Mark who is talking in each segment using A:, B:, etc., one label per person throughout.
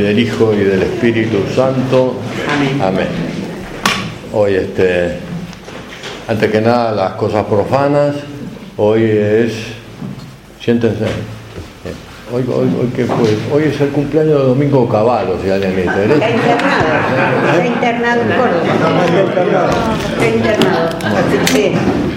A: del Hijo y del Espíritu Santo.
B: Amén.
A: Amén. Hoy, antes que nada, las cosas profanas. Hoy es... Siéntense. Hoy ¿qué fue? Hoy es el cumpleaños de Domingo Cavallo, si alguien me interesa.
B: Está internado en Córdoba. Está internado. Sí.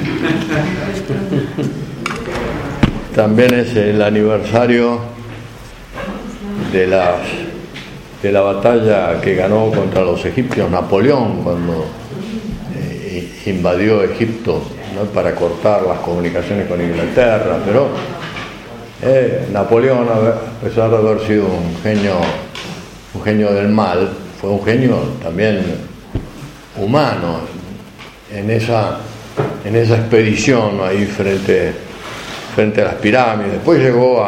A: También es el aniversario de la batalla que ganó contra los egipcios Napoleón cuando invadió Egipto, ¿no?, para cortar las comunicaciones con Inglaterra. Pero Napoleón, a pesar de haber sido un genio del mal, fue un genio también humano en esa expedición ahí frente a las pirámides. Después llegó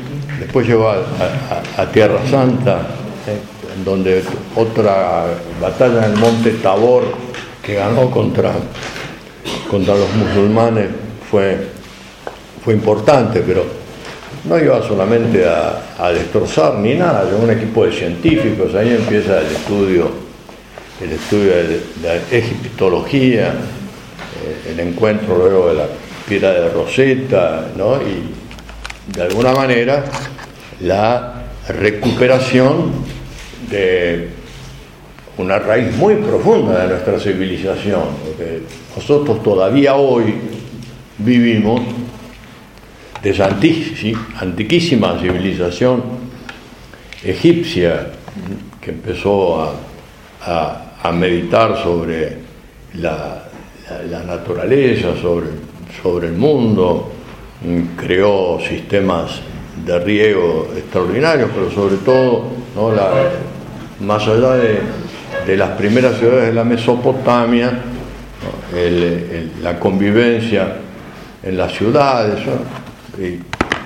A: a Tierra Santa, en donde otra batalla en el monte Tabor que ganó contra los musulmanes fue importante, pero no iba solamente a destrozar ni nada. Llegó un equipo de científicos, ahí empieza el estudio de la egiptología, el encuentro luego de la piedra de Rosetta, ¿no? Y de alguna manera la recuperación de una raíz muy profunda de nuestra civilización, porque nosotros todavía hoy vivimos de esa antiquísima civilización egipcia que empezó a meditar sobre la naturaleza, sobre el mundo, creó sistemas de riego extraordinarios, pero sobre todo, ¿no?, más allá de las primeras ciudades de la Mesopotamia, ¿no?, la convivencia en las ciudades, ¿no?, y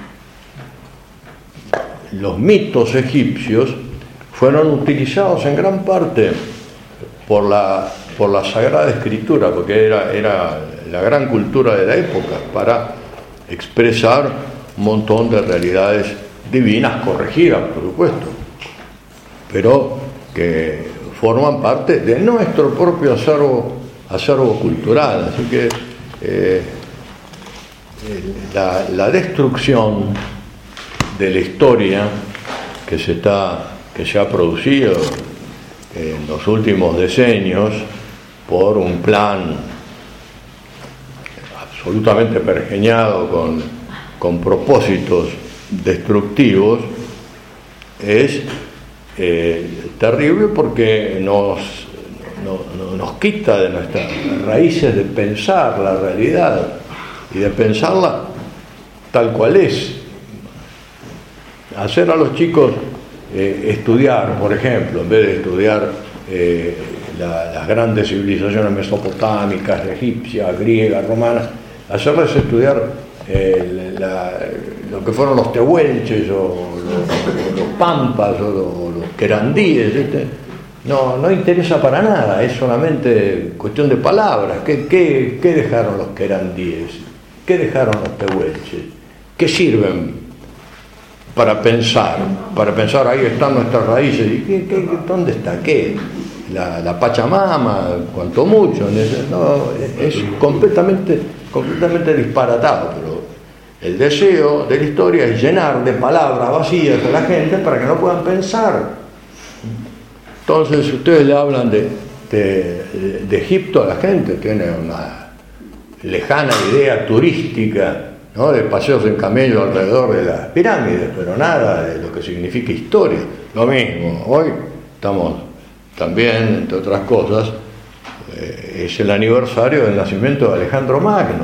A: los mitos egipcios fueron utilizados en gran parte por la Sagrada Escritura, porque era la gran cultura de la época, para expresar un montón de realidades divinas, corregidas, por supuesto, pero que forman parte de nuestro propio acervo cultural. Así que la destrucción de la historia que se ha producido en los últimos decenios por un plan absolutamente pergeñado con propósitos destructivos es terrible, porque nos quita de nuestras raíces de pensar la realidad y de pensarla tal cual es. Hacer a los chicos estudiar, por ejemplo, en vez de estudiar las grandes civilizaciones mesopotámicas, egipcias, griegas, romanas, hacerles estudiar lo que fueron los tehuelches o los pampas o los querandíes, ¿viste? No interesa para nada, es solamente cuestión de palabras. ¿Qué dejaron los querandíes? ¿Qué dejaron los tehuelches? ¿Qué sirven para pensar? Para pensar, ahí están nuestras raíces. ¿Y dónde está? ¿Qué? La Pachamama, cuanto mucho. No, es completamente disparatado, pero el deseo de la historia es llenar de palabras vacías a la gente para que no puedan pensar. Entonces, ustedes le hablan de Egipto a la gente, tiene una lejana idea turística, ¿no?, de paseos en camello alrededor de las pirámides, pero nada de lo que significa historia. Lo mismo, hoy estamos también, entre otras cosas, es el aniversario del nacimiento de Alejandro Magno.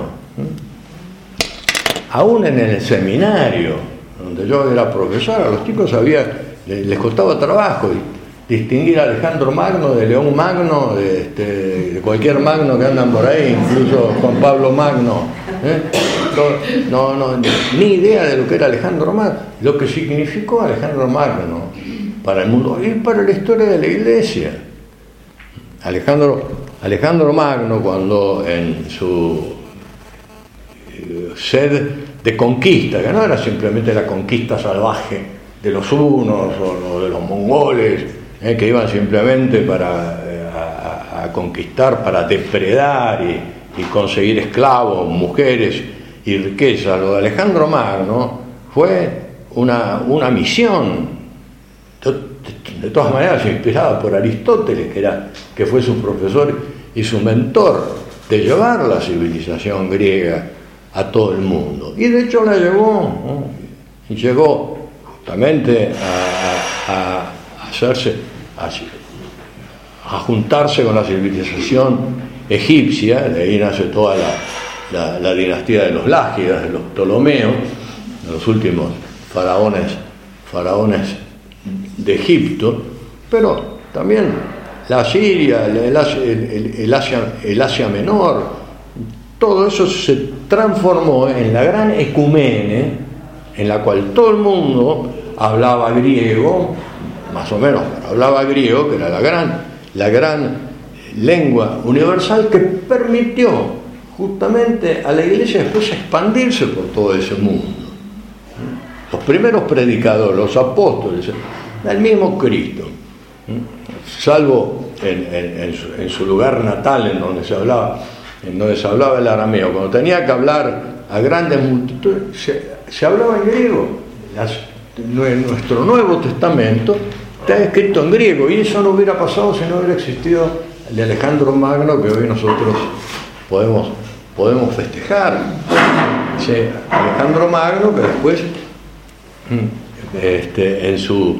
A: Aún en el seminario donde yo era profesor, a los chicos les costaba trabajo distinguir a Alejandro Magno de León Magno, de cualquier Magno que andan por ahí, incluso Juan Pablo Magno. No, ni idea de lo que era Alejandro Magno, lo que significó Alejandro Magno para el mundo y para la historia de la Iglesia. Alejandro Magno, cuando en su sed de conquista, que no era simplemente la conquista salvaje de los hunos o de los mongoles, que iban simplemente para a conquistar, para depredar y conseguir esclavos, mujeres y riqueza. Lo de Alejandro Magno fue una misión, de todas maneras inspirada por Aristóteles, que fue su profesor y su mentor, de llevar la civilización griega a todo el mundo. Y de hecho la llevó, ¿no? Y llegó justamente a hacerse, a juntarse con la civilización egipcia. De ahí nace toda la dinastía de los Lágidas, de los Ptolomeos, los últimos faraones de Egipto, pero también la Siria, el Asia Menor, todo eso se transformó en la gran ecumene, en la cual todo el mundo hablaba griego, más o menos hablaba griego, que era la gran lengua universal que permitió justamente a la Iglesia después expandirse por todo ese mundo. Los primeros predicadores, los apóstoles, el mismo Cristo, salvo en su lugar natal, en donde se hablaba el arameo, cuando tenía que hablar a grandes multitudes, se hablaba en griego. Nuestro Nuevo Testamento está escrito en griego, y eso no hubiera pasado si no hubiera existido el de Alejandro Magno, que hoy nosotros podemos festejar. Sí, Alejandro Magno, que después en su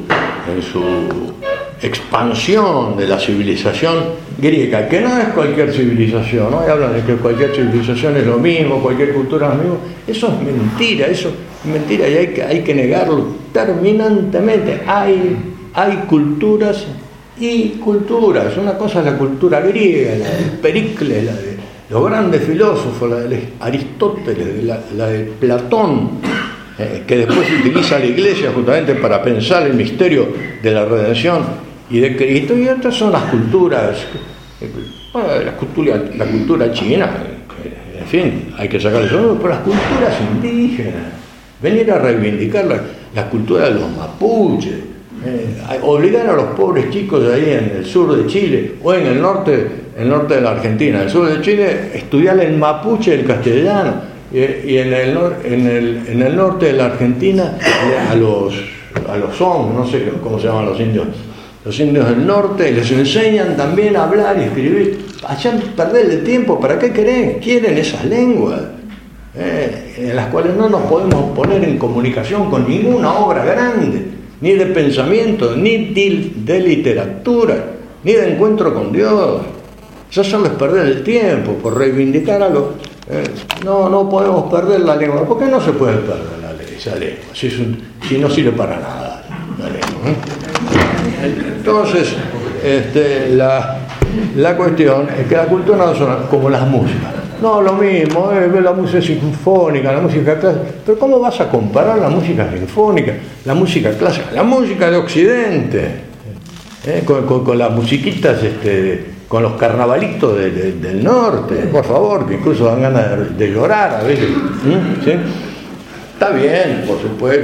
A: expansión de la civilización griega, que no es cualquier civilización, ¿no? Hablan de que cualquier civilización es lo mismo, cualquier cultura es lo mismo. Eso es mentira, y hay que negarlo terminantemente. Hay culturas y culturas. Una cosa es la cultura griega, la de Pericles, la de los grandes filósofos, la de Aristóteles, la de Platón, que después utiliza la Iglesia justamente para pensar el misterio de la redención y de Cristo. Y otras son las culturas, la cultura china, en fin, hay que sacarle eso, pero las culturas indígenas, venir a reivindicar la cultura de los mapuches, obligar a los pobres chicos ahí en el sur de Chile o en el norte de la Argentina, en el sur de Chile, estudiar el mapuche y el castellano. Y en el norte de la Argentina a los son, no sé cómo se llaman los indios del norte, les enseñan también a hablar y escribir. Hayan perder el tiempo, ¿para qué quieren esas lenguas? En las cuales no nos podemos poner en comunicación con ninguna obra grande, ni de pensamiento, ni de literatura, ni de encuentro con Dios. Eso solo es perder el tiempo por reivindicar algo. No podemos perder la lengua. ¿Por qué no se puede perder esa lengua? Si no sirve para nada la lengua. Entonces, la cuestión es que la cultura no son como las músicas. No, lo mismo, la música sinfónica, la música clásica. Pero ¿cómo vas a comparar la música sinfónica, la música clásica, la música de Occidente, con las musiquitas, con los carnavalitos del norte? Por favor, que incluso dan ganas de llorar a veces. ¿Sí? Está bien, por supuesto.